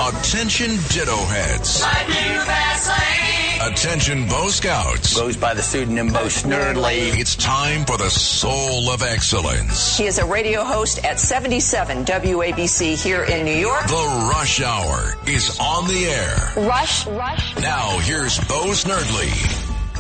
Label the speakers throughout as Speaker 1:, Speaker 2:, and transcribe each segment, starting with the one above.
Speaker 1: Attention ditto heads.
Speaker 2: Lightning fast lane.
Speaker 1: Attention Bo Scouts.
Speaker 3: Goes by the pseudonym Bo Snerdley.
Speaker 1: It's time for the soul of excellence.
Speaker 4: He is a radio host at 77 WABC here in New York.
Speaker 1: The Rush Hour is on the air.
Speaker 4: Rush.
Speaker 1: Now here's Bo Snerdley.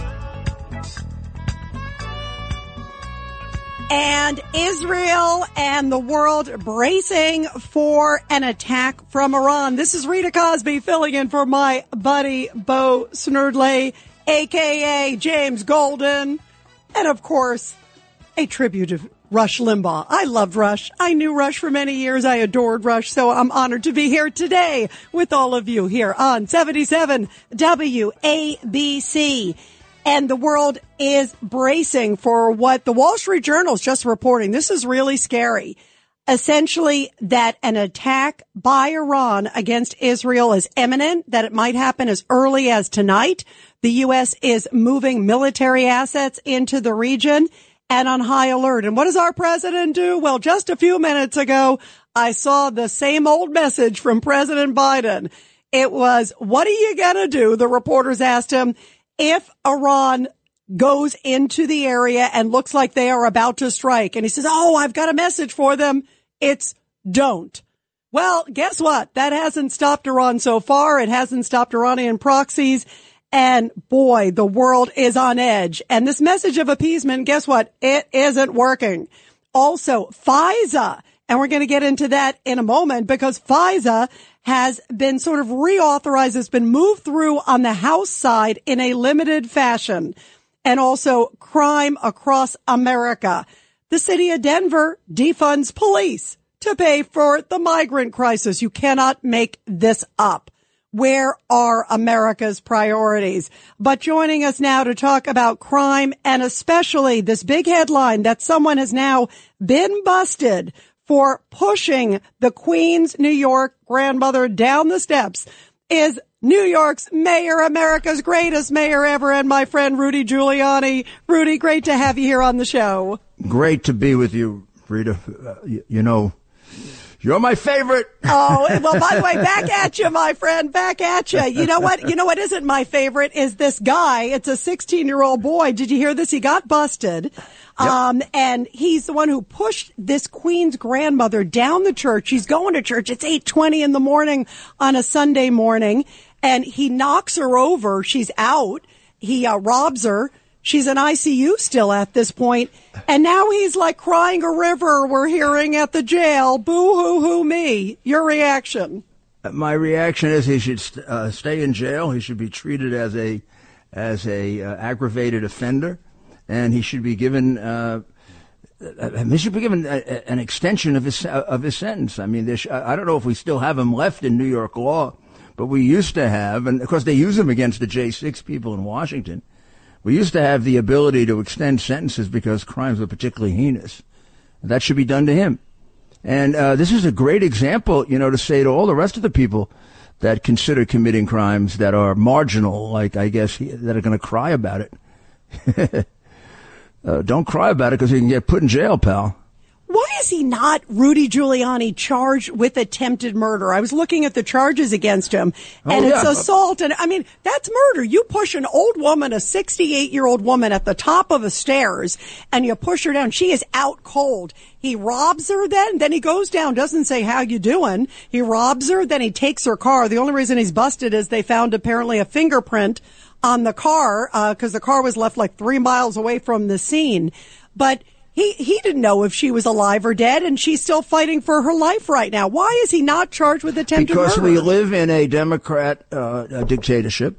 Speaker 5: And Israel and the world bracing for an attack from Iran. This is Rita Cosby filling in for my buddy Bo Snerdley, a.k.a. James Golden. And, of course, a tribute to Rush Limbaugh. I loved Rush. I knew Rush for many years. I adored Rush. So I'm honored to be here today with all of you here on 77 WABC. And the world is bracing for what the Wall Street Journal is just reporting. This is really scary. Essentially, that an attack by Iran against Israel is imminent, that it might happen as early as tonight. The U.S. is moving military assets into the region and on high alert. And what does our president do? Well, just a few minutes ago, I saw the same old message from President Biden. It was, what are you going to do? The reporters asked him, if Iran goes into the area and looks like they are about to strike. And he says, I've got a message for them. It's don't. Well, guess what? That hasn't stopped Iran so far. It hasn't stopped Iranian proxies. And boy, the world is on edge. And this message of appeasement, guess what? It isn't working. Also, FISA. And we're going to get into that in a moment because FISA has been sort of reauthorized. It's been moved through on the House side in a limited fashion. And also crime across America. The city of Denver defunds police to pay for the migrant crisis. You cannot make this up. Where are America's priorities? But joining us now to talk about crime and especially this big headline that someone has now been busted for pushing the Queens, New York grandmother down the steps is New York's mayor, America's greatest mayor ever, and my friend Rudy Giuliani. Rudy, great to have you here on the show.
Speaker 6: Great to be with you, Rita. You're my favorite.
Speaker 5: Oh, well, by the way, back at you, my friend, back at you. You know what? You know what isn't my favorite is this guy. It's a 16-year-old boy. Did you hear this? He got busted. Yep. And he's the one who pushed this Queen's grandmother down the church. She's going to church. It's 8:20 in the morning on a Sunday morning. And he knocks her over. She's out. He robs her. She's in ICU still at this point. And now he's like crying a river, we're hearing at the jail. Boo-hoo-hoo me. Your reaction?
Speaker 6: My reaction is he should stay in jail. He should be treated as a aggravated offender. And he should be given an extension of his sentence. I mean, I don't know if we still have him left in New York law, but we used to have, and of course they use him against the J6 people in Washington. We used to have the ability to extend sentences because crimes were particularly heinous. That should be done to him. And this is a great example, to say to all the rest of the people that consider committing crimes that are marginal, like I guess that are going to cry about it. Don't cry about it because you can get put in jail, pal.
Speaker 5: Why is he not, Rudy Giuliani, charged with attempted murder? I was looking at the charges against him, and it's assault. And I mean, that's murder. You push an old woman, a 68-year-old woman, at the top of the stairs, and you push her down. She is out cold. He robs her then he goes down, doesn't say, how you doing? He robs her, then he takes her car. The only reason he's busted is they found apparently a fingerprint on the car, because the car was left like 3 miles away from the scene. But he didn't know if she was alive or dead, and she's still fighting for her life right now. Why is he not charged with attempted murder?
Speaker 6: Because we live in a democratic dictatorship,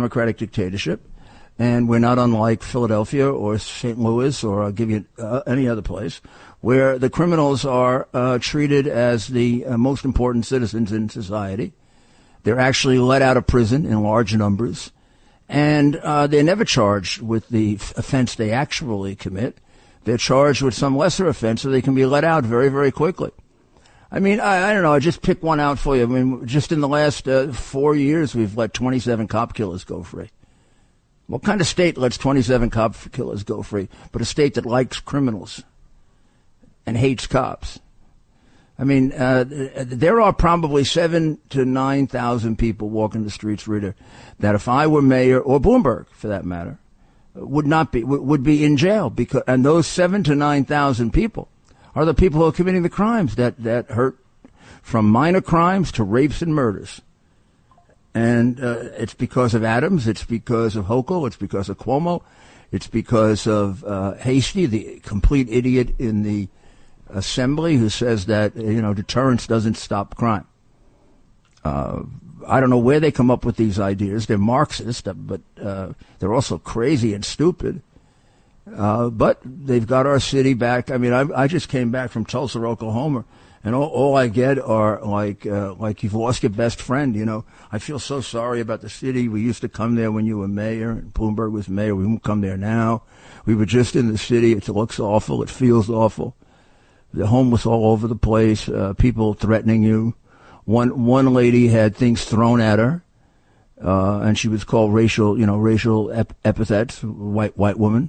Speaker 6: and we're not unlike Philadelphia or St. Louis or I'll give you any other place where the criminals are treated as the most important citizens in society. They're actually let out of prison in large numbers, and they're never charged with the offense they actually commit. They're charged with some lesser offense so they can be let out very, very quickly. I mean, I don't know. I just pick one out for you. I mean, just in the last 4 years, we've let 27 cop killers go free. What kind of state lets 27 cop killers go free? But a state that likes criminals and hates cops. I mean, there are probably 7,000 to 9,000 people walking the streets, Rita, that if I were mayor, or Bloomberg for that matter, would be in jail, and those 7,000 to 9,000 people are the people who are committing the crimes that hurt, from minor crimes to rapes and murders. And it's because of Adams, it's because of Hochul, it's because of Cuomo, it's because of Hastie, the complete idiot in the Assembly, who says that deterrence doesn't stop crime. I don't know where they come up with these ideas. They're Marxist, but they're also crazy and stupid. But they've got our city back. I mean, I just came back from Tulsa, Oklahoma, and all I get are like you've lost your best friend. I feel so sorry about the city. We used to come there when you were mayor and Bloomberg was mayor. We won't come there now. We were just in the city. It looks awful. It feels awful. The homeless all over the place. People threatening you. One lady had things thrown at her, and she was called racial epithets. White woman.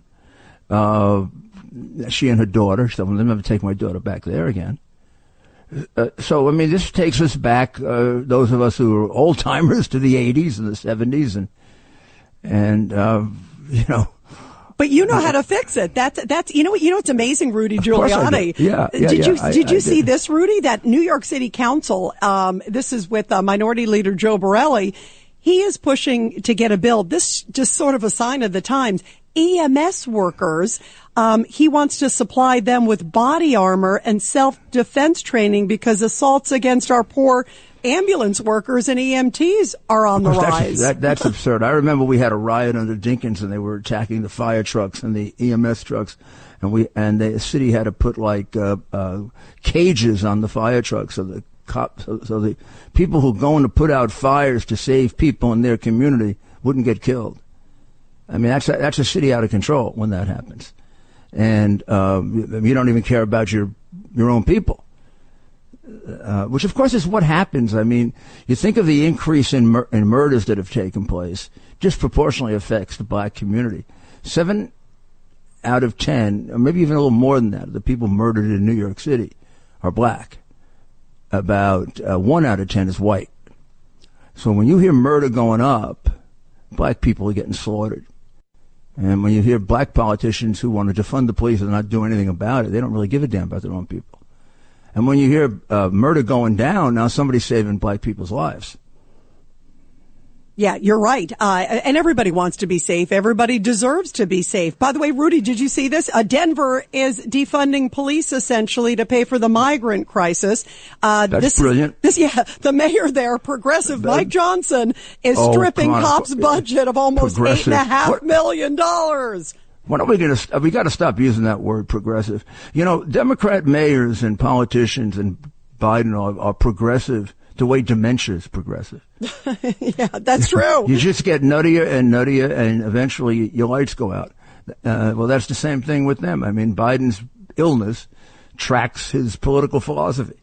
Speaker 6: She and her daughter. She said, "Well, I'll never take my daughter back there again." So, I mean, this takes us back, those of us who are old timers, to the 80s and the 70s, and
Speaker 5: But you know how to fix it. That's what's amazing, Rudy Giuliani.
Speaker 6: Yeah.
Speaker 5: Did you see this, Rudy? That New York City Council, this is with Minority Leader Joe Borelli. He is pushing to get a bill. This just sort of a sign of the times. EMS workers, he wants to supply them with body armor and self-defense training because assaults against our poor ambulance workers and EMTs are on the rise.
Speaker 6: That's absurd. I remember we had a riot under Dinkins, and they were attacking the fire trucks and the EMS trucks, and the city had to put cages on the fire trucks so the cops, so the people who go in to put out fires to save people in their community wouldn't get killed. I mean, that's a city out of control when that happens, and you don't even care about your own people. Which, of course, is what happens. I mean, you think of the increase in murders that have taken place, disproportionately affects the black community. 7 out of 10, or maybe even a little more than that, of the people murdered in New York City are black. About 1 out of 10 is white. So when you hear murder going up, black people are getting slaughtered. And when you hear black politicians who want to defund the police and not do anything about it, they don't really give a damn about their own people. And when you hear murder going down, now somebody's saving black people's lives.
Speaker 5: Yeah, you're right. And everybody wants to be safe. Everybody deserves to be safe. By the way, Rudy, did you see this? Denver is defunding police essentially to pay for the migrant crisis.
Speaker 6: That's brilliant.
Speaker 5: The mayor there, progressive Mike Johnson, is stripping cops' budget of almost $8.5 million.
Speaker 6: When are we we got to stop using that word, progressive. Democrat mayors and politicians and Biden are progressive the way dementia is progressive.
Speaker 5: Yeah, that's true.
Speaker 6: You just get nuttier and nuttier, and eventually your lights go out. Well, that's the same thing with them. I mean, Biden's illness tracks his political philosophy.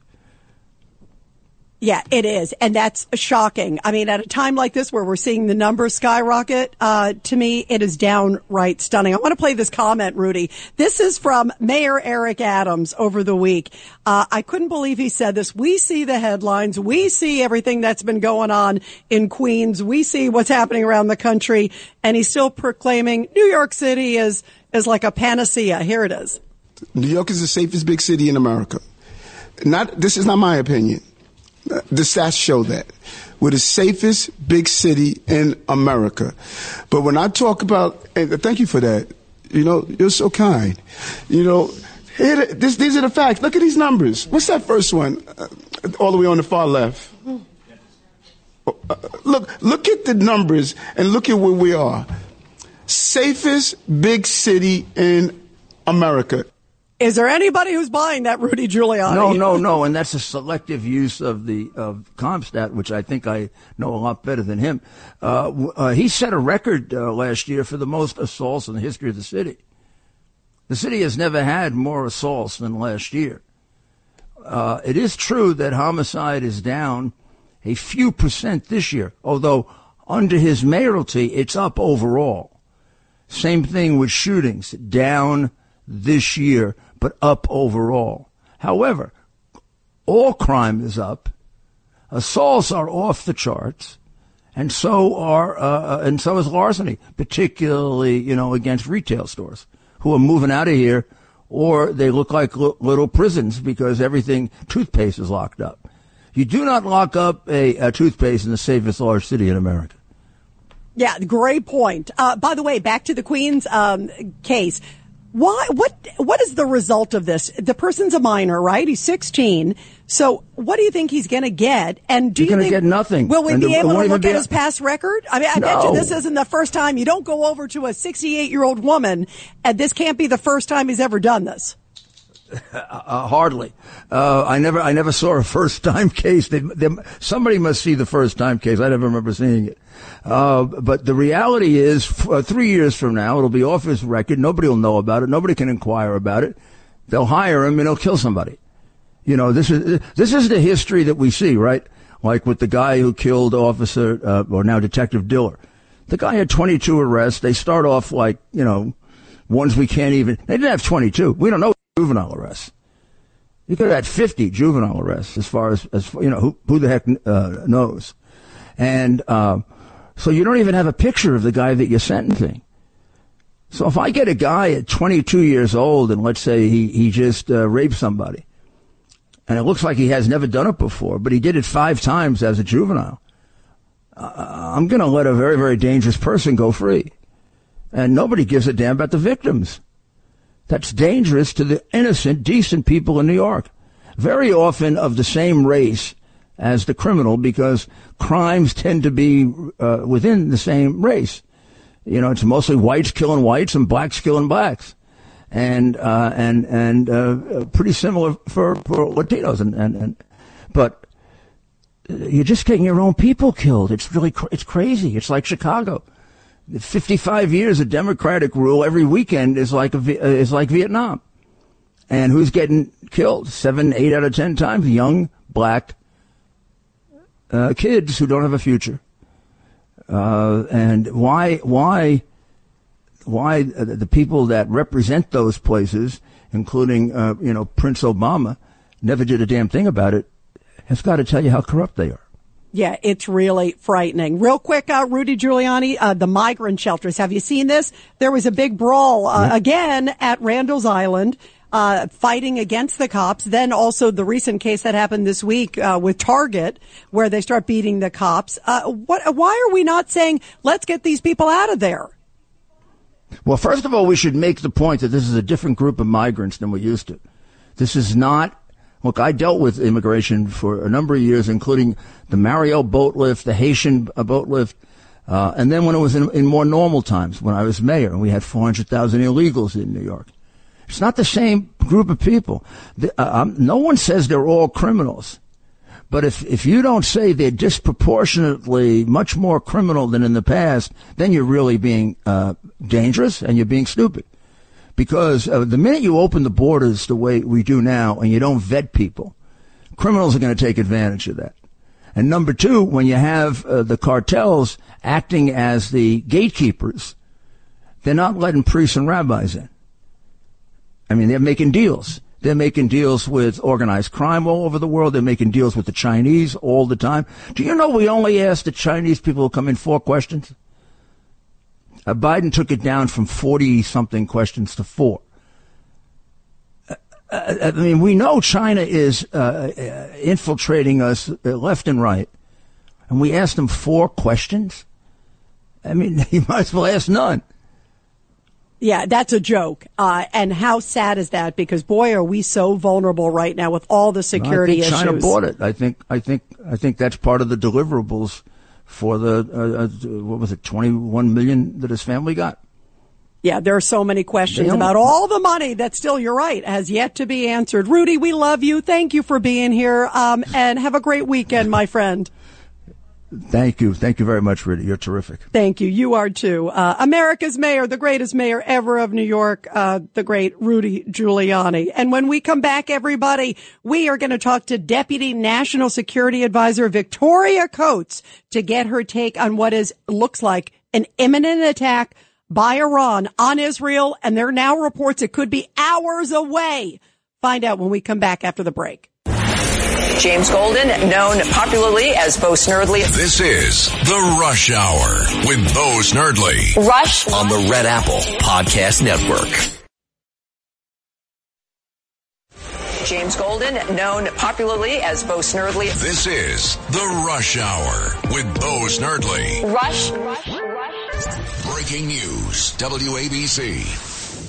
Speaker 5: Yeah, it is. And that's shocking. I mean, at a time like this where we're seeing the numbers skyrocket, to me, it is downright stunning. I want to play this comment, Rudy. This is from Mayor Eric Adams over the week. I couldn't believe he said this. We see the headlines. We see everything that's been going on in Queens. We see what's happening around the country. And he's still proclaiming New York City is like a panacea. Here it is.
Speaker 7: New York is the safest big city in America. This is not my opinion. The stats show that we're the safest big city in America. But when I talk about, and thank you for that, you're so kind. These are the facts. Look at these numbers. What's that first one? All the way on the far left. Look at the numbers and look at where we are. Safest big city in America.
Speaker 5: Is there anybody who's buying that, Rudy Giuliani?
Speaker 6: No. And that's a selective use of CompStat, which I think I know a lot better than him. He set a record last year for the most assaults in the history of the city. The city has never had more assaults than last year. It is true that homicide is down a few percent this year, although under his mayoralty, it's up overall. Same thing with shootings, down this year, but up overall. However, all crime is up. Assaults are off the charts. And so is larceny, particularly, against retail stores who are moving out of here, or they look like little prisons because toothpaste is locked up. You do not lock up a toothpaste in the safest large city in America.
Speaker 5: Yeah, great point. By the way, back to the Queens case. What is the result of this? The person's a minor, right? He's 16. So what do you think he's going to get? And do you think
Speaker 6: get nothing?
Speaker 5: Will we be able to look at his past record? I mean, I bet you this isn't the first time. You don't go over to a 68-year-old woman, and this can't be the first time he's ever done this.
Speaker 6: Hardly. I never saw a first time case. Somebody must see the first time case. I never remember seeing it. But the reality is, 3 years from now, it'll be off his record. Nobody will know about it. Nobody can inquire about it. They'll hire him and he'll kill somebody. This is the history that we see, right? Like with the guy who killed Officer, or now Detective Diller. The guy had 22 arrests. They start off like, ones we can't even, they didn't have 22. We don't know juvenile arrests. You could have had 50 juvenile arrests as far as who the heck knows. And so you don't even have a picture of the guy that you're sentencing. So if I get a guy at 22 years old and let's say he just raped somebody, and it looks like he has never done it before, but he did it 5 times as a juvenile, I'm going to let a very, very dangerous person go free. And nobody gives a damn about the victims. That's dangerous to the innocent, decent people in New York. Very often of the same race as the criminal, because crimes tend to be within the same race. It's mostly whites killing whites and blacks killing blacks. And pretty similar for Latinos. But you're just getting your own people killed. It's crazy. It's like Chicago. 55 years of Democratic rule every weekend is like Vietnam. And who's getting killed? 7, 8 out of 10 times young black kids who don't have a future. And why the people that represent those places, including Prince Obama, never did a damn thing about it, has got to tell you how corrupt they are.
Speaker 5: Yeah, it's really frightening. Real quick, Rudy Giuliani, the migrant shelters. Have you seen this? There was a big brawl again at Randall's Island, fighting against the cops. Then also the recent case that happened this week with Target, where they start beating the cops. Why are we not saying, let's get these people out of there?
Speaker 6: Well, first of all, we should make the point that this is a different group of migrants than we used to. This is not. Look, I dealt with immigration for a number of years, including the Mariel boat lift, the Haitian boat lift, and then when it was in more normal times, when I was mayor and we had 400,000 illegals in New York. It's not the same group of people. No one says they're all criminals. But if you don't say they're disproportionately much more criminal than in the past, then you're really being dangerous and you're being stupid. Because the minute you open the borders the way we do now and you don't vet people, criminals are going to take advantage of that. And number two, when you have the cartels acting as the gatekeepers, they're not letting priests and rabbis in. I mean, they're making deals. They're making deals with organized crime all over the world. They're making deals with the Chinese all the time. Do you know we only ask the Chinese people who come in 4 questions? Biden took it down from 40-something questions to 4. I mean, we know China is infiltrating us left and right, and we asked them 4 questions? I mean, you might as well ask none.
Speaker 5: Yeah, that's a joke. And how sad is that? Because boy, are we so vulnerable right now with all the security issues.
Speaker 6: China bought it. I think that's part of the deliverables for the, what was it, 21 million that his family got?
Speaker 5: Yeah, there are so many questions about all the money that still, you're right, has yet to be answered. Rudy, we love you. Thank you for being here. And have a great weekend, my friend.
Speaker 6: Thank you. Thank you very much, Rudy. You're terrific.
Speaker 5: Thank you. You are too. America's mayor, the greatest mayor ever of New York, the great Rudy Giuliani. And when we come back, everybody, we are going to talk to Deputy National Security Advisor Victoria Coates to get her take on what looks like an imminent attack by Iran on Israel. And there are now reports it could be hours away. Find out when we come back after the break.
Speaker 4: James Golden, known popularly as Bo Snerdly.
Speaker 1: This is The Rush Hour with Bo Snerdly.
Speaker 4: Rush
Speaker 1: on the Red Apple Podcast Network.
Speaker 4: James Golden, known popularly as Bo Snerdly.
Speaker 1: This is The Rush Hour with Bo Snerdly.
Speaker 4: Rush.
Speaker 1: Breaking news, WABC.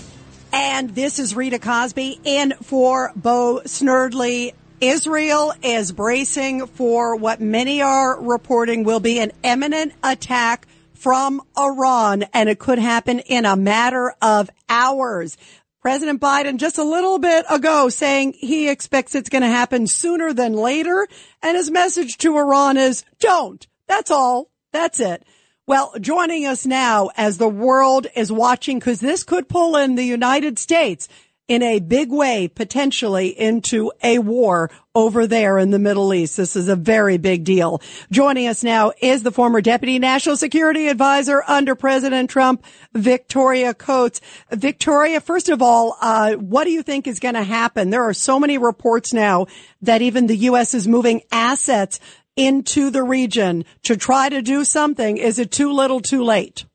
Speaker 5: And this is Rita Cosby in for Bo Snerdly. Israel is bracing for what many are reporting will be an imminent attack from Iran, and it could happen in a matter of hours. President Biden just a little bit ago saying he expects it's going to happen sooner than later, and his message to Iran is, don't. That's all. That's it. Well, joining us now as the world is watching, because this could pull in the United States in a big way, potentially into a war over there in the Middle East. This is a very big deal. Joining us now is the former Deputy National Security Advisor under President Trump, Victoria Coates. Victoria, first of all, what do you think is going to happen? There are so many reports now that even the U.S. is moving assets into the region to try to do something. Is it too little, too late?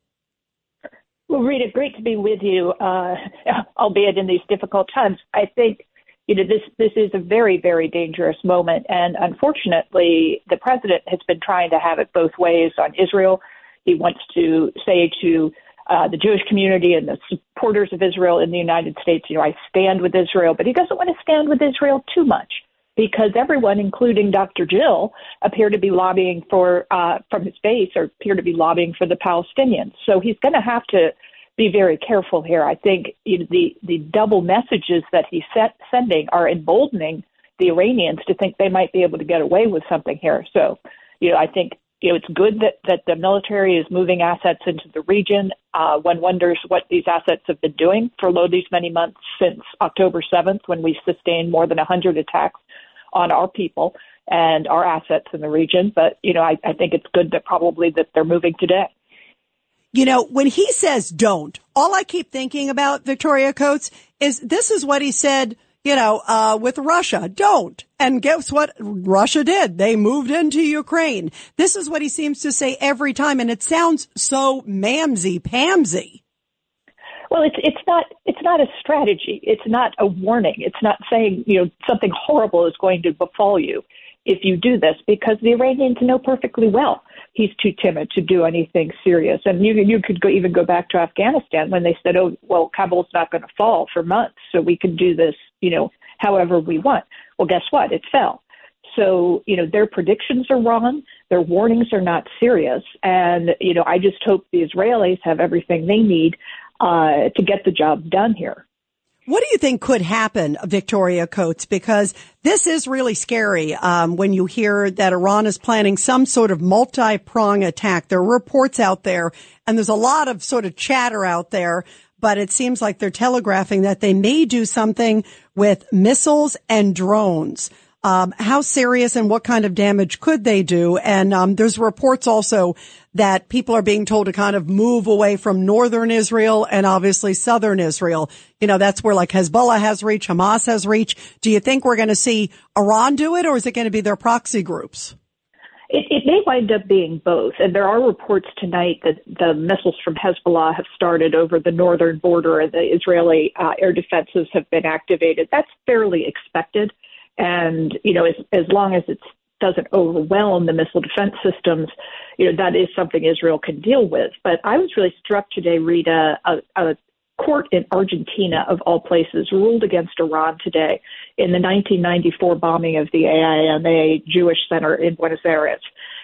Speaker 8: Well, Rita, great to be with you, albeit in these difficult times. I think, this is a very, very dangerous moment. And unfortunately, the president has been trying to have it both ways on Israel. He wants to say to the Jewish community and the supporters of Israel in the United States, I stand with Israel. But he doesn't want to stand with Israel too much, because everyone, including Dr. Jill, appear to be lobbying for, from his base, or appear to be lobbying for the Palestinians. So he's going to have to be very careful here. I think the double messages that he's sending are emboldening the Iranians to think they might be able to get away with something here. So, I think it's good that the military is moving assets into the region. One wonders what these assets have been doing for these many months since October 7th, when we sustained more than 100 attacks on our people and our assets in the region. But, I think it's good that they're moving today.
Speaker 5: When he says don't, all I keep thinking about, Victoria Coates, is this is what he said, with Russia, don't. And guess what Russia did? They moved into Ukraine. This is what he seems to say every time. And it sounds so mamsy-pamsy.
Speaker 8: Well, it's not a strategy. It's not a warning. It's not saying, something horrible is going to befall you if you do this, because the Iranians know perfectly well he's too timid to do anything serious. And you could even go back to Afghanistan when they said, oh, well, Kabul's not going to fall for months, so we can do this, however we want. Well, guess what? It fell. So, their predictions are wrong. Their warnings are not serious. And, I just hope the Israelis have everything they need to get the job done here.
Speaker 5: What do you think could happen, Victoria Coates? Because this is really scary when you hear that Iran is planning some sort of multi-prong attack. There are reports out there, and there's a lot of sort of chatter out there, but it seems like they're telegraphing that they may do something with missiles and drones. How serious and what kind of damage could they do? And there's reports also that people are being told to kind of move away from northern Israel and obviously southern Israel. That's where like Hezbollah has reach, Hamas has reach. Do you think we're going to see Iran do it, or is it going to be their proxy groups?
Speaker 8: It may wind up being both. And there are reports tonight that the missiles from Hezbollah have started over the northern border and the Israeli air defenses have been activated. That's fairly expected. And, as long as it doesn't overwhelm the missile defense systems, that is something Israel can deal with. But I was really struck today, Rita, a court in Argentina, of all places, ruled against Iran today in the 1994 bombing of the AIMA Jewish Center in Buenos Aires.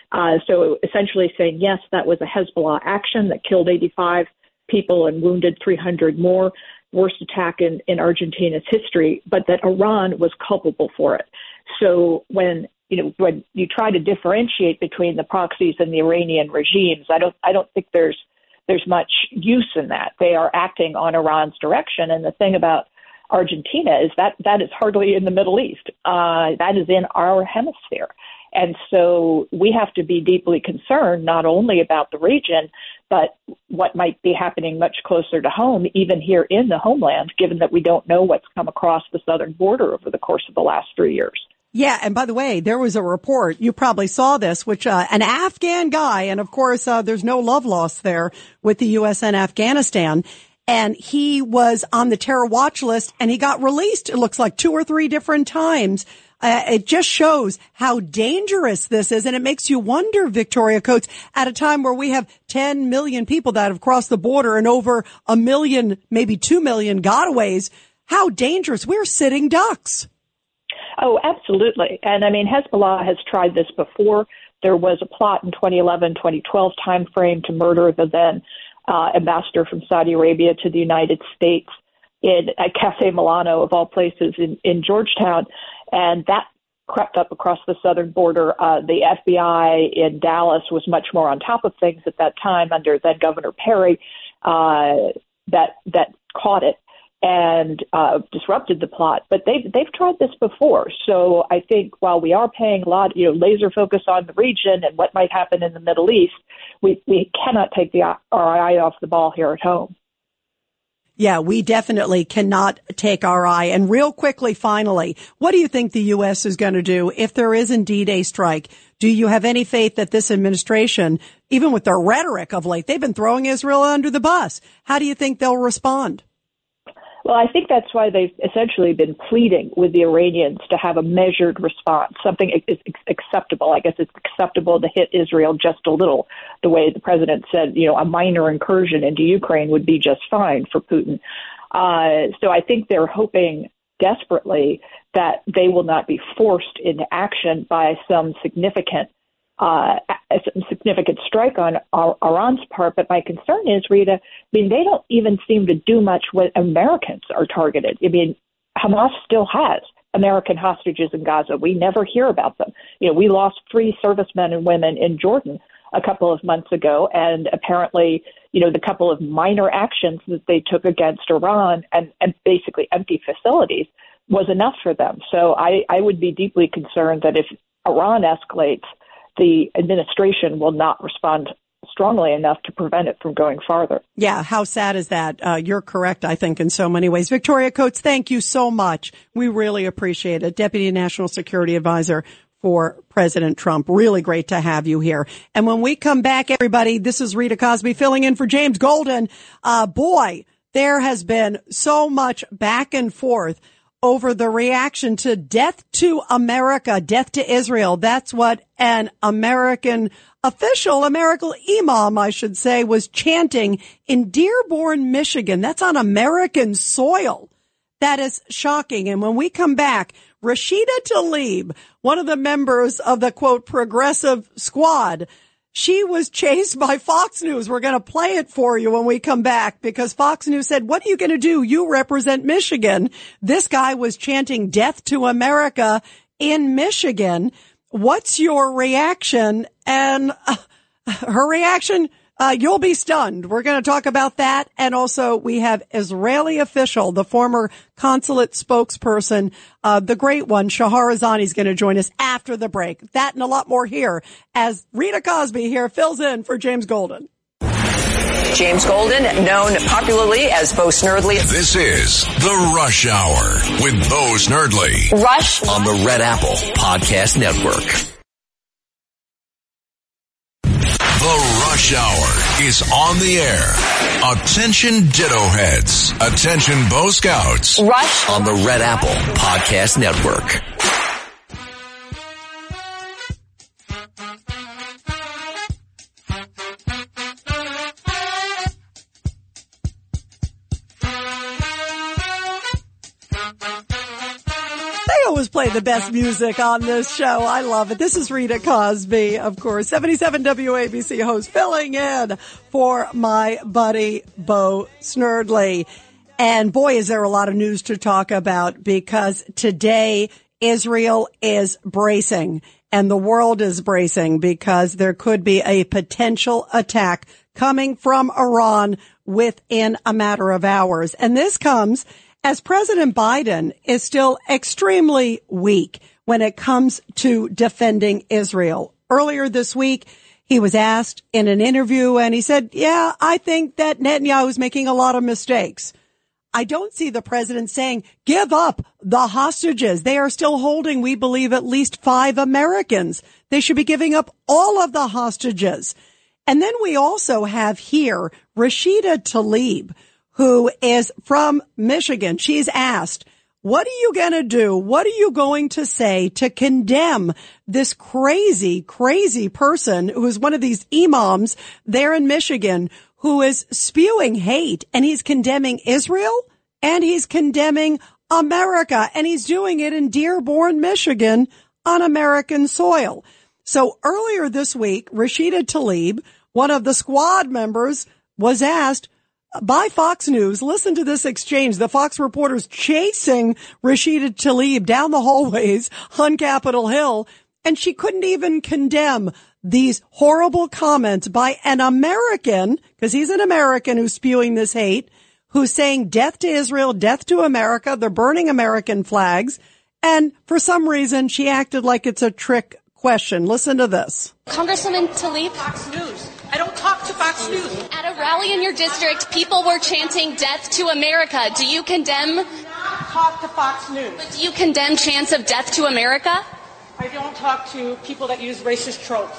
Speaker 8: So essentially saying, yes, that was a Hezbollah action that killed 85 people and wounded 300 more. Worst attack in Argentina's history, but that Iran was culpable for it. So when you try to differentiate between the proxies and the Iranian regimes, I don't think there's much use in that. They are acting on Iran's direction. And the thing about Argentina is that is hardly in the Middle East. That is in our hemisphere. And so we have to be deeply concerned not only about the region, but what might be happening much closer to home, even here in the homeland, given that we don't know what's come across the southern border over the course of the last 3 years.
Speaker 5: Yeah, and by the way, there was a report, you probably saw this, which an Afghan guy, and of course there's no love lost there with the U.S. and Afghanistan, and he was on the terror watch list, and he got released, it looks like 2 or 3 different times. It just shows how dangerous this is, and it makes you wonder, Victoria Coates, at a time where we have 10 million people that have crossed the border and over 1 million, maybe 2 million gotaways, how dangerous. We're sitting ducks.
Speaker 8: Oh, absolutely. And I mean, Hezbollah has tried this before. There was a plot in 2011, 2012 timeframe to murder the then ambassador from Saudi Arabia to the United States at Cafe Milano, of all places, in Georgetown. And that crept up across the southern border. The FBI in Dallas was much more on top of things at that time under then Governor Perry that caught it and disrupted the plot. But they've tried this before. So I think while we are paying a lot, laser focus on the region and what might happen in the Middle East, we cannot take our eye off the ball here at home.
Speaker 5: Yeah, we definitely cannot take our eye. And real quickly, finally, what do you think the U.S. is going to do if there is indeed a strike? Do you have any faith that this administration, even with their rhetoric of late, they've been throwing Israel under the bus? How do you think they'll respond?
Speaker 8: Well, I think that's why they've essentially been pleading with the Iranians to have a measured response, something is acceptable. I guess it's acceptable to hit Israel just a little, the way the president said, a minor incursion into Ukraine would be just fine for Putin. So I think they're hoping desperately that they will not be forced into action by some significant strike on Iran's part. But my concern is, Rita, they don't even seem to do much when Americans are targeted. Hamas still has American hostages in Gaza. We never hear about them. We lost 3 servicemen and women in Jordan a couple of months ago, and apparently, the couple of minor actions that they took against Iran and basically empty facilities was enough for them. So I would be deeply concerned that if Iran escalates, the administration will not respond strongly enough to prevent it from going farther.
Speaker 5: Yeah, how sad is that? You're correct, I think, in so many ways. Victoria Coates, thank you so much. We really appreciate it. Deputy National Security Advisor for President Trump. Really great to have you here. And when we come back, everybody, this is Rita Cosby filling in for James Golden. Boy, there has been so much back and forth over the reaction to death to America, death to Israel. That's what an American official, American imam, I should say, was chanting in Dearborn, Michigan. That's on American soil. That is shocking. And when we come back, Rashida Tlaib, one of the members of the, quote, progressive squad, she was chased by Fox News. We're going to play it for you when we come back because Fox News said, what are you going to do? You represent Michigan. This guy was chanting death to America in Michigan. What's your reaction? And her reaction, you'll be stunned. We're going to talk about that. And also we have Israeli official, the former consulate spokesperson, the great one, Shahrazani, is going to join us after the break. That and a lot more here as Rita Cosby here fills in for James Golden.
Speaker 4: James Golden, known popularly as Bo Snerdly.
Speaker 1: This is The Rush Hour with Bo Snerdly.
Speaker 4: Rush
Speaker 3: on the Red Apple Podcast Network.
Speaker 1: The Rush Hour is on the air. Attention Ditto Heads. Attention Bo Scouts.
Speaker 4: Rush
Speaker 3: on the Red Apple Podcast Network.
Speaker 5: Always play the best music on this show. I love it. This is Rita Cosby, of course, 77 WABC host, filling in for my buddy Bo Snerdly. And boy, is there a lot of news to talk about because today Israel is bracing and the world is bracing because there could be a potential attack coming from Iran within a matter of hours. And this comes as President Biden is still extremely weak when it comes to defending Israel. Earlier this week, he was asked in an interview and he said, yeah, I think that Netanyahu is making a lot of mistakes. I don't see the president saying, give up the hostages. They are still holding, we believe, at least 5 Americans. They should be giving up all of the hostages. And then we also have here Rashida Tlaib, who is from Michigan. She's asked, what are you going to do? What are you going to say to condemn this crazy, crazy person who is one of these imams there in Michigan who is spewing hate, and he's condemning Israel and he's condemning America, and he's doing it in Dearborn, Michigan on American soil. So earlier this week, Rashida Tlaib, one of the squad members, was asked by Fox News, listen to this exchange, the Fox reporters chasing Rashida Tlaib down the hallways on Capitol Hill, and she couldn't even condemn these horrible comments by an American, because he's an American who's spewing this hate, who's saying death to Israel, death to America, they're burning American flags, and for some reason she acted like it's a trick question. Listen to this.
Speaker 9: Congresswoman Tlaib.
Speaker 2: Fox News. I don't talk to Fox News.
Speaker 9: At a rally in your district, people were chanting death to America. Do you condemn?
Speaker 2: Talk to Fox News.
Speaker 9: But do you condemn chants of death to America?
Speaker 2: I don't talk to people that use racist tropes.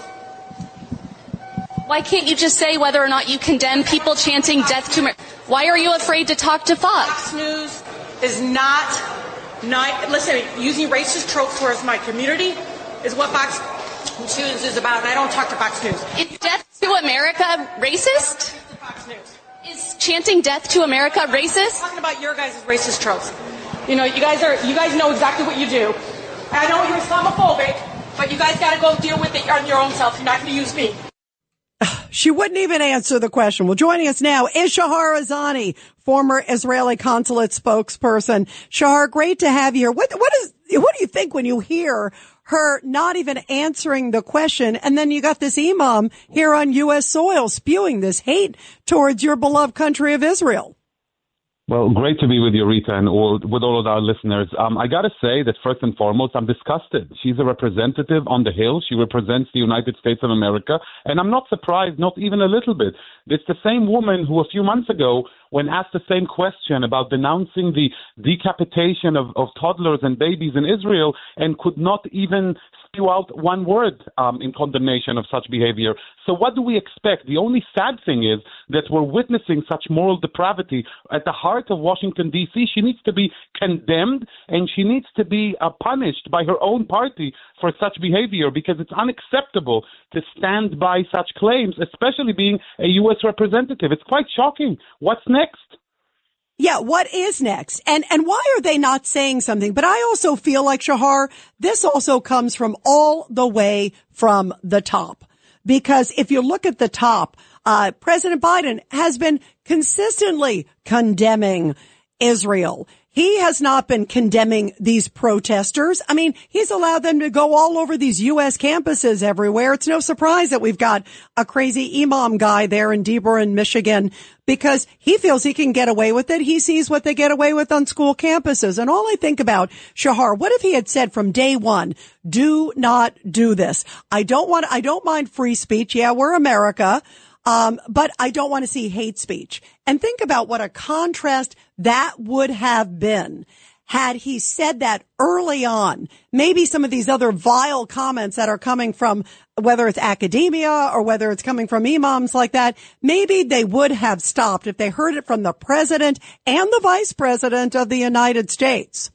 Speaker 9: Why can't you just say whether or not you condemn people chanting death to America? Why are you afraid to talk to Fox?
Speaker 2: Fox News is not listen, using racist tropes towards my community is what Fox News is about, and I don't talk to Fox News.
Speaker 9: Is death to America racist?
Speaker 2: Fox News.
Speaker 9: Is chanting death to America racist?
Speaker 2: I'm talking about your guys' racist tropes. You know, you guys know exactly what you do. I know you're Islamophobic, but you guys got to go deal with it on your own self. You're not going to use me.
Speaker 5: She wouldn't even answer the question. Well, joining us now is Shahar Azani, former Israeli consulate spokesperson. Shahar, great to have you here. What do you think when you hear her not even answering the question, and then you got this imam here on U.S. soil spewing this hate towards your beloved country of Israel?
Speaker 10: Well, great to be with you, Rita, and with all of our listeners. I got to say that first and foremost, I'm disgusted. She's a representative on the Hill. She represents the United States of America, and I'm not surprised, not even a little bit. It's the same woman who a few months ago, when asked the same question about denouncing the decapitation of toddlers and babies in Israel, and could not even spew out one word in condemnation of such behavior. So what do we expect? The only sad thing is that we're witnessing such moral depravity at the heart of Washington, D.C. She needs to be condemned, and she needs to be punished by her own party for such behavior, because it's unacceptable to stand by such claims, especially being a U.S. representative. It's quite shocking. What's next?
Speaker 5: Yeah, what is next? And why are they not saying something? But I also feel like, Shahar, this also comes from all the way from the top. Because if you look at the top, President Biden has been consistently condemning Israel. He has not been condemning these protesters. I mean, he's allowed them to go all over these U.S. campuses everywhere. It's no surprise that we've got a crazy imam guy there in Dearborn, Michigan, because he feels he can get away with it. He sees what they get away with on school campuses. And all I think about, Shahar, what if he had said from day one, do not do this? I don't mind free speech. Yeah, we're America. But I don't want to see hate speech. And think about what a contrast that would have been had he said that early on. Maybe some of these other vile comments that are coming from, whether it's academia or whether it's coming from imams like that, maybe they would have stopped if they heard it from the president and the vice president of the United States.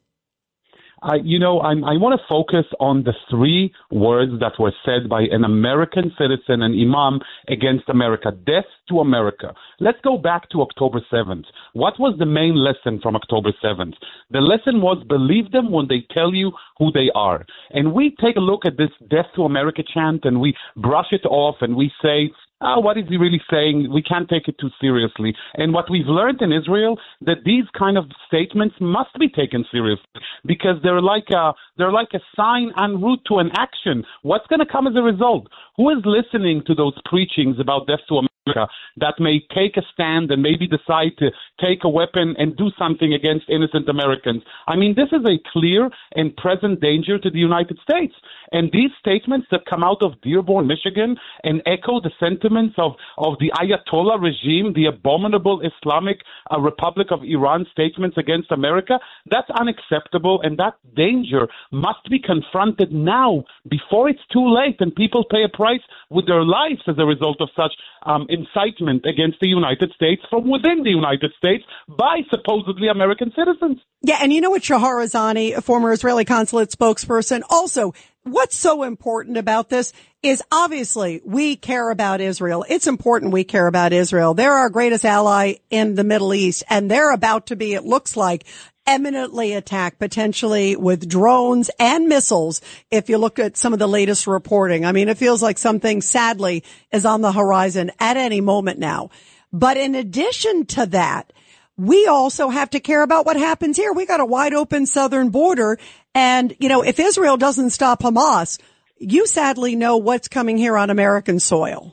Speaker 10: I want to focus on the 3 words that were said by an American citizen, an imam, against America. Death to America. Let's go back to October 7th. What was the main lesson from October 7th? The lesson was believe them when they tell you who they are. And we take a look at this Death to America chant and we brush it off and we say, what is he really saying? We can't take it too seriously. And what we've learned in Israel, that these kind of statements must be taken seriously, because they're like a sign en route to an action. What's going to come as a result? Who is listening to those preachings about death to America? that may take a stand and maybe decide to take a weapon and do something against innocent Americans. I mean, this is a clear and present danger to the United States. And these statements that come out of Dearborn, Michigan, and echo the sentiments of the Ayatollah regime, the abominable Islamic Republic of Iran statements against America, that's unacceptable, and that danger must be confronted now before it's too late and people pay a price with their lives as a result of such incitement against the United States from within the United States by supposedly American citizens.
Speaker 5: Yeah, and you know what, Shahar Azani, a former Israeli consulate spokesperson, also, what's so important about this is obviously we care about Israel. It's important we care about Israel. They're our greatest ally in the Middle East, and they're about to be, it looks like, eminently attacked, potentially with drones and missiles. If you look at some of the latest reporting, I mean, it feels like something sadly is on the horizon at any moment now. But in addition to that, we also have to care about what happens here. We got a wide open southern border. And, you know, if Israel doesn't stop Hamas, you sadly know what's coming here on American soil.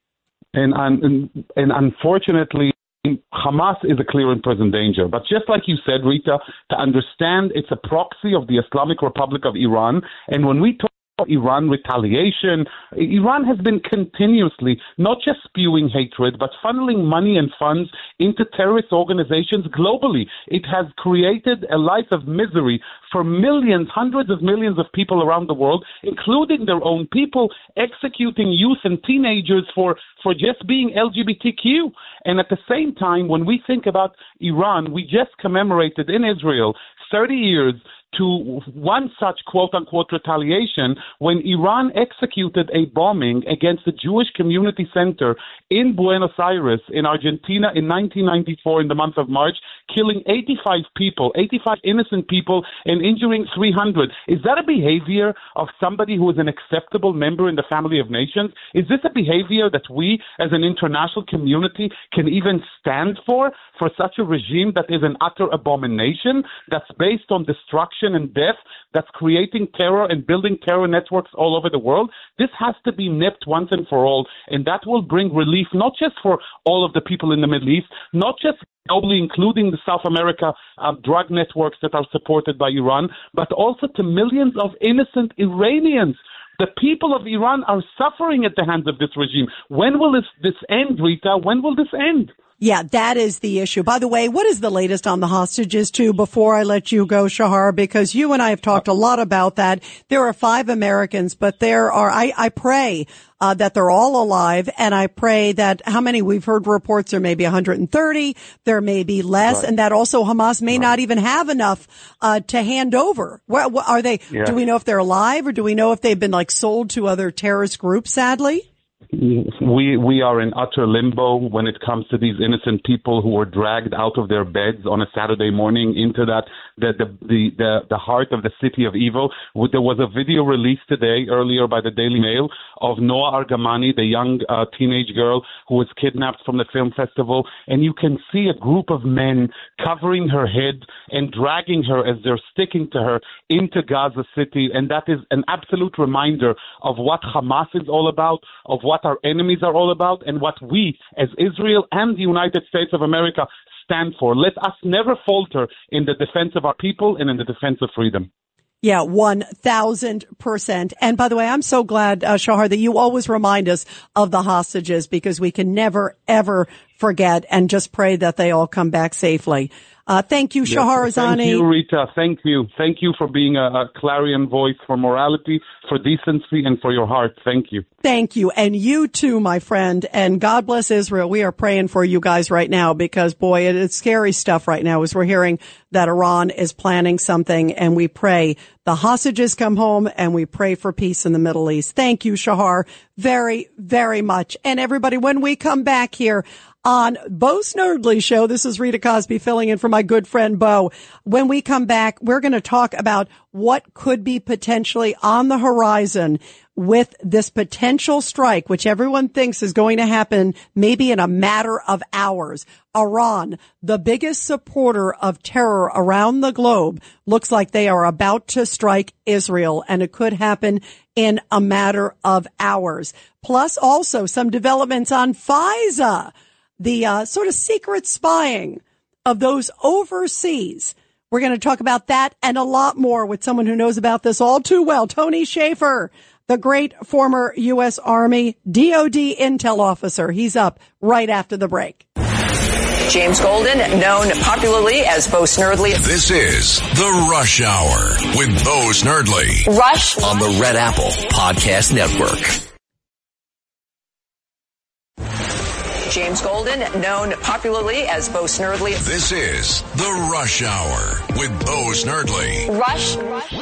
Speaker 10: And unfortunately, Hamas is a clear and present danger. But just like you said, Rita, to understand it's a proxy of the Islamic Republic of Iran. And when we talk about Iran retaliation, Iran has been continuously not just spewing hatred, but funneling money and funds into terrorist organizations globally. It has created a life of misery for millions, hundreds of millions of people around the world, including their own people, executing youth and teenagers for just being LGBTQ. And at the same time, when we think about Iran, we just commemorated in Israel 30 years to one such quote-unquote retaliation when Iran executed a bombing against the Jewish Community Center in Buenos Aires in Argentina in 1994 in the month of March, killing 85 people, 85 innocent people, and injuring 300. Is that a behavior of somebody who is an acceptable member in the family of nations? Is this a behavior that we as an international community can even stand for such a regime that is an utter abomination, that's based on destruction and death, that's creating terror and building terror networks all over the world? This has to be nipped once and for all, and that will bring relief not just for all of the people in the Middle East, not just globally, including the South America drug networks that are supported by Iran, but also to millions of innocent Iranians. The people of Iran are suffering at the hands of this regime. When will this end, Rita? When will this end?
Speaker 5: Yeah, that is the issue. By the way, what is the latest on the hostages too, before I let you go, Shahar? Because you and I have talked a lot about that. There are 5 Americans, but there are, I pray that they're all alive, and I pray that how many we've heard reports there may be 130, there may be less, and that also Hamas may not even have enough to hand over. What are they? Yeah. Do we know if they're alive, or do we know if they've been like sold to other terrorist groups, sadly?
Speaker 10: We are in utter limbo when it comes to these innocent people who were dragged out of their beds on a Saturday morning into the heart of the city of evil. There was a video released today, earlier by the Daily Mail, of Noah Argamani, the young teenage girl who was kidnapped from the film festival, and you can see a group of men covering her head and dragging her as they're sticking to her into Gaza City, and that is an absolute reminder of what Hamas is all about, of what our enemies are all about, and what we, as Israel and the United States of America, stand for. Let us never falter in the defense of our people and in the defense of freedom.
Speaker 5: Yeah, 1,000%. And by the way, I'm so glad, Shahar, that you always remind us of the hostages, because we can never, ever forget, and just pray that they all come back safely. Thank you, Shahar Azani.
Speaker 10: Thank you, Rita. Thank you. Thank you for being a clarion voice for morality, for decency, and for your heart. Thank you.
Speaker 5: Thank you. And you too, my friend. And God bless Israel. We are praying for you guys right now, because, boy, it's scary stuff right now as we're hearing that Iran is planning something, and we pray the hostages come home, and we pray for peace in the Middle East. Thank you, Shahar, very, very much. And everybody, when we come back here, on Bo Snerdley's show. This is Rita Cosby filling in for my good friend Bo. When we come back, we're going to talk about what could be potentially on the horizon with this potential strike, which everyone thinks is going to happen maybe in a matter of hours. Iran, the biggest supporter of terror around the globe, looks like they are about to strike Israel, and it could happen in a matter of hours. Plus also some developments on FISA, the sort of secret spying of those overseas. We're going to talk about that and a lot more with someone who knows about this all too well, Tony Shaffer, the great former U.S. Army DOD intel officer. He's up right after the break.
Speaker 4: James Golden, known popularly as Bo Snerdley.
Speaker 1: This is The Rush Hour with Bo Snerdley.
Speaker 4: Rush
Speaker 3: on the Red Apple Podcast Network.
Speaker 4: James Golden, known popularly as Bo Snerdley.
Speaker 1: This is The Rush Hour with Bo Snerdley.
Speaker 4: Rush.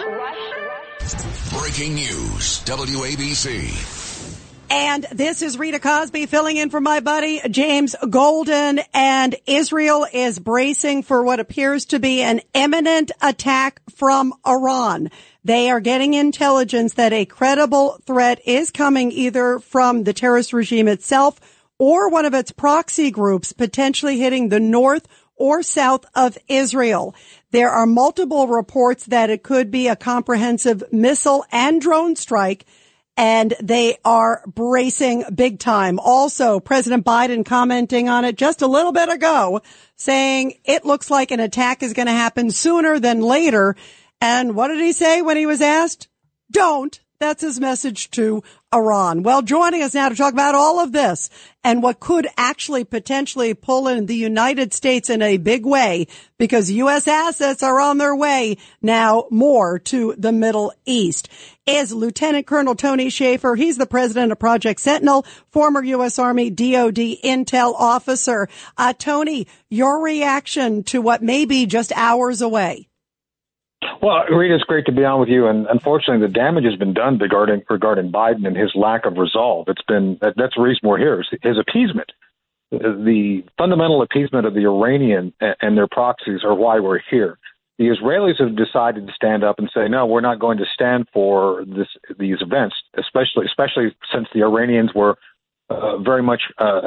Speaker 1: Breaking news, WABC.
Speaker 5: And this is Rita Cosby filling in for my buddy James Golden. And Israel is bracing for what appears to be an imminent attack from Iran. They are getting intelligence that a credible threat is coming either from the terrorist regime itself or one of its proxy groups, potentially hitting the north or south of Israel. There are multiple reports that it could be a comprehensive missile and drone strike, and they are bracing big time. Also, President Biden commenting on it just a little bit ago, saying it looks like an attack is going to happen sooner than later. And what did he say when he was asked? Don't. That's his message to Iran. Well, joining us now to talk about all of this and what could actually potentially pull in the United States in a big way, because U.S. assets are on their way now more to the Middle East, is Lieutenant Colonel Tony Shaffer. He's the president of Project Sentinel, former U.S. Army DOD intel officer. Tony, your reaction to what may be just hours away?
Speaker 11: Well, Rita, it's great to be on with you. And unfortunately, the damage has been done regarding Biden and his lack of resolve. That's the reason we're here, is his appeasement. The fundamental appeasement of the Iranian and their proxies are why we're here. The Israelis have decided to stand up and say, no, we're not going to stand for these events, especially since the Iranians were very much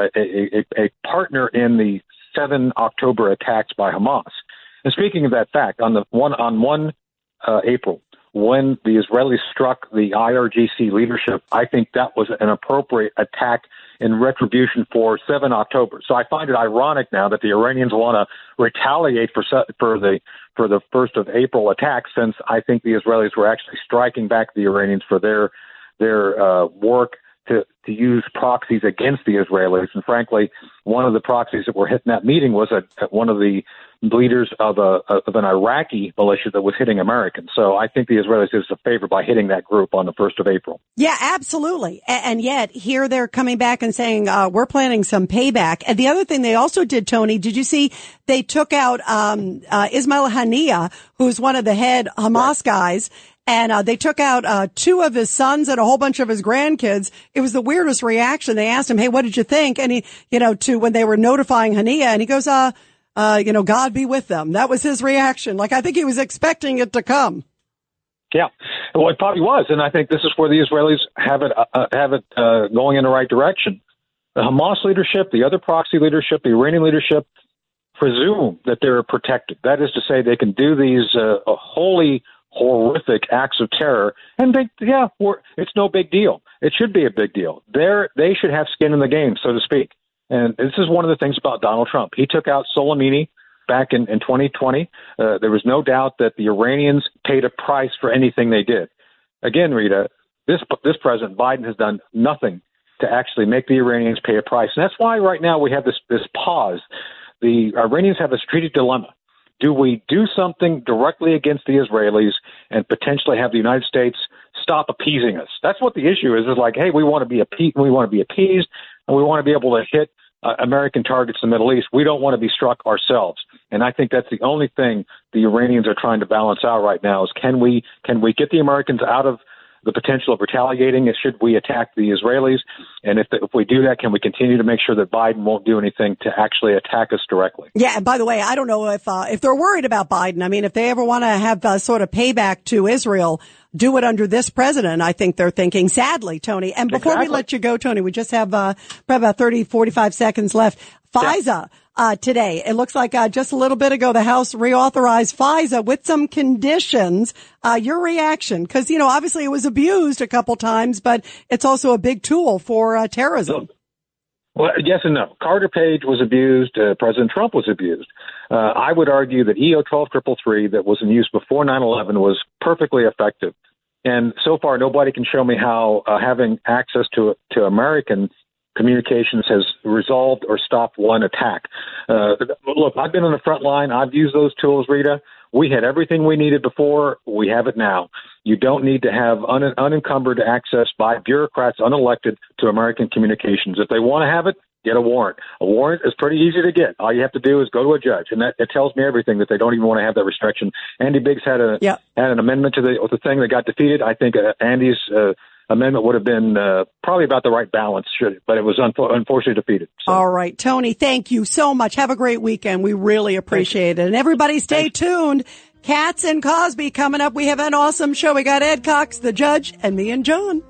Speaker 11: a partner in the 7 October attacks by Hamas. And speaking of that fact, on 1 April, when the Israelis struck the IRGC leadership, I think that was an appropriate attack in retribution for 7 October. So I find it ironic now that the Iranians want to retaliate for the 1st of April attack, since I think the Israelis were actually striking back the Iranians for their work to use proxies against the Israelis. And frankly, one of the proxies that were hit in that meeting was one of the leaders of an Iraqi militia that was hitting Americans. So I think the Israelis did us a favor by hitting that group on the 1st of April.
Speaker 5: Yeah, absolutely. And yet here they're coming back and saying, we're planning some payback. And the other thing they also did, Tony, did you see they took out Ismail Haniyeh, who's one of the head Hamas guys, and they took out 2 of his sons and a whole bunch of his grandkids. It was the weirdest reaction. They asked him, hey, what did you think? And he, when they were notifying Haniyeh, and he goes, God be with them. That was his reaction. Like, I think he was expecting it to come.
Speaker 11: Yeah, well, it probably was. And I think this is where the Israelis have it going in the right direction. The Hamas leadership, the other proxy leadership, the Iranian leadership presume that they're protected. That is to say, they can do these wholly horrific acts of terror and think, it's no big deal. It should be a big deal. They should have skin in the game, so to speak. And this is one of the things about Donald Trump. He took out Soleimani back in 2020. There was no doubt that the Iranians paid a price for anything they did. Again, Rita, this President Biden has done nothing to actually make the Iranians pay a price. And that's why right now we have this pause. The Iranians have a strategic dilemma. Do we do something directly against the Israelis and potentially have the United States stop appeasing us? That's what the issue is. It's like, hey, we want to be appeased, and we want to be able to hit American targets in the Middle East. We don't want to be struck ourselves. And I think that's the only thing the Iranians are trying to balance out right now is can we get the Americans out of the potential of retaliating should we attack the Israelis? And if we do that, can we continue to make sure that Biden won't do anything to actually attack us directly?
Speaker 5: Yeah, and by the way, I don't know if they're worried about Biden. I mean, if they ever want to have sort of payback to Israel, do it under this president, I think they're thinking, sadly, Tony. And before we let you go, Tony, we just have probably about 30, 45 seconds left. FISA today. It looks like just a little bit ago, the House reauthorized FISA with some conditions. Your reaction? Because, obviously it was abused a couple times, but it's also a big tool for terrorism.
Speaker 11: Well, yes and no. Carter Page was abused. President Trump was abused. I would argue that EO 12333 that was in use before 9/11 was perfectly effective. And so far, nobody can show me how having access to American communications has resolved or stopped one attack. Look, I've been on the front line. I've used those tools, Rita. We had everything we needed before. We have it now. You don't need to have unencumbered access by bureaucrats unelected to American communications. If they want to have it, get a warrant. A warrant is pretty easy to get. All you have to do is go to a judge, and that it tells me everything that they don't even want to have that restriction. Andy Biggs had an amendment to the thing that got defeated. I think Andy's amendment would have been probably about the right balance, but it was unfortunately defeated. So.
Speaker 5: All right, Tony, thank you so much. Have a great weekend. We really appreciate it. And everybody stay tuned. Katz and Cosby coming up. We have an awesome show. We got Ed Cox, the judge, and me and John.